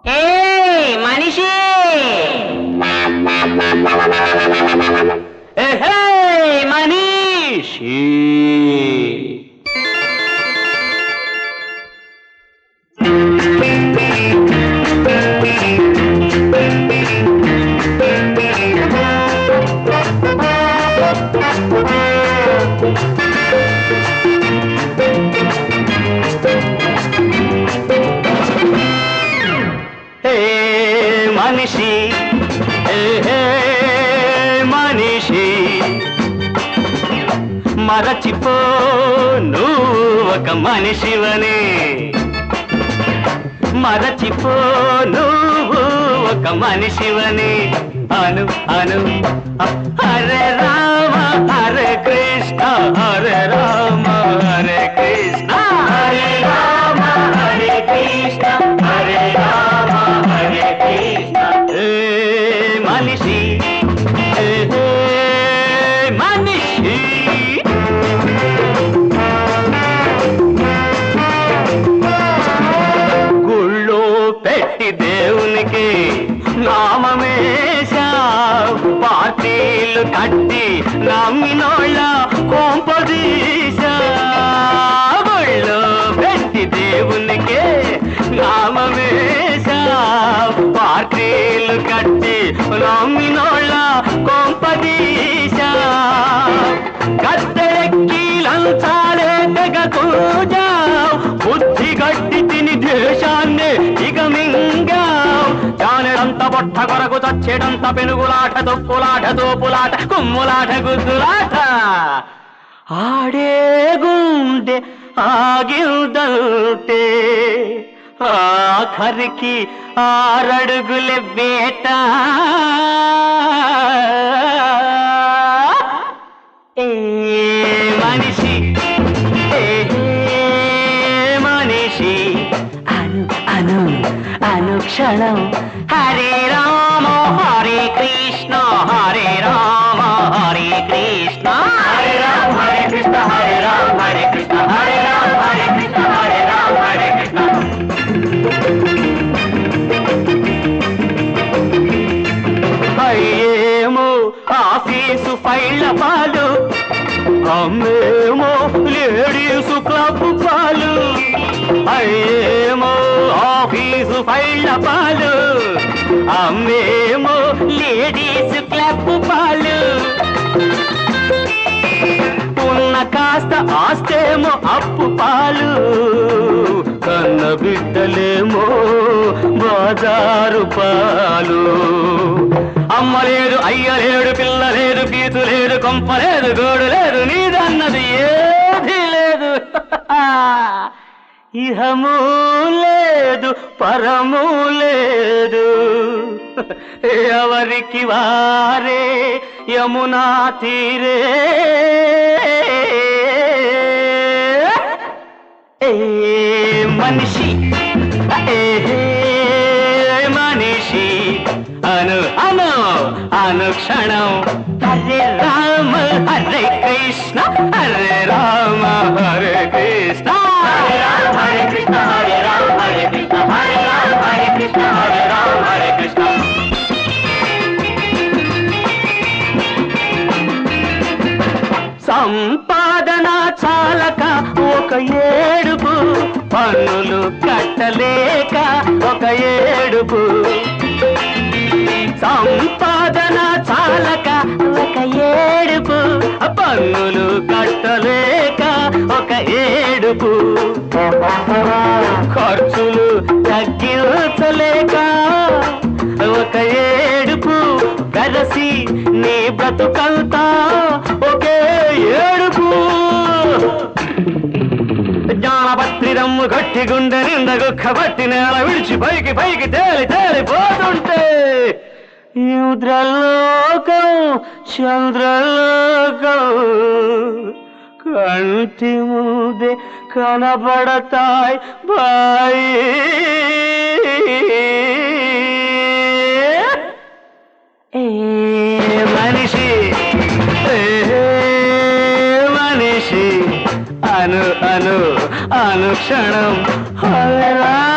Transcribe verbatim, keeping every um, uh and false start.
ఏ మనిషి మనిషి మనిషి మనిషి మరచిపో నువ్వు ఒక మనిషివని మరచిపో నువ్వు ఒక మనిషివని అను అను హరే రామ హరే కృష్ణ హరే రామ హరే కృష్ణ హరే రామ హరే కృష్ణ హరే రామ హరే కృష్ణ మనిషి మనిషి గుళ్ళో పెట్టి దేవునికి నామమేశావు పార్టీలు కట్టి నమ్మినోళ్ళ కొంపదీశా గుళ్ళో పెట్టి దేవునికి నామమేశావు పార్టీలు కట్టి నమ్మినోళ్ళ కొంపదీశా గద్దెక్కి లంచాలే తెగ కూజావు బుద్ధి గట్టి తిని దేశాన్ని ఇక మింగావు జానెడంత బొట్ట కొరకు చచ్చేడంత పెనుగులాట తొక్కులాట తోపులాట కుమ్ములాట గుద్దులాట ఆడే గుండె ఆగిల్దంటే ఆఖరికి ఆరడుగుల బేట ఏ మనిషి ఏ మనిషి అను అను అనుక్షణం హరే రామ హరే కృష్ణ హరే రామ హరే కృష్ణ హరే రామ హరే కృష్ణ హరే రామ హరే కృష్ణ హరే రామ హరే కృష్ణ హరే రామ హరే కృష్ణ అయ్యేమో ఆఫీసు ఫైళ్ళ పాలు అమ్మేమో లేడీసు క్లబ్ పాలు అయ్యేమో ఆఫీసు ఫైళ్ళ పాలు అమ్మేమో లేడీసు క్లబ్ పాలు ఉన్న కాస్త ఆస్తేమో అప్పు పాలు కన్న బిడ్డలేమో బాజారు పాలు అమ్మలేడు అయ్యలేడు పిల్లలేడు పీతు లేడు కొంపలేదు గోడు లేదు నీదన్నది ఏది లేదు ఇహము లేదు పరము లేదు ఎవరికి వారే యమునా తీరే ఏ మనిషి ఏ మనిషి అను అను అనుక్షణం హరే రామ హరే కృష్ణ హరే రామ హరే కృష్ణ హరే రామ హరే కృష్ణ హరే రామ హరే కృష్ణ హరే రామ హరే కృష్ణ హరే రామ హరే కృష్ణ సంపాదన చాలక ఒక ఏడుపు పన్నులు కట్టలేక ఒక ఏడుపు సంపాదన చాలక ఒక ఏడుపు పన్నులు కట్టలేక ఒక ఏడుపు ఖర్చులు తగ్గించలేక ఒక ఏడుపు కలసి నీ బ్రతుకంతా ఒకే ఏడుపు జ్ఞానపత్రి రమ్ము గట్టి గుండె నిండ గుక్క బట్టి నేల విడిచి పైకి పైకి తేలి తేలిపోతుంటే ఇంద్రలోకం చంద్రలోకం కంటి ముందే కనబడతాయి బాయి ఏ మనిషి మనిషి అను అను అనుక్షణం హరే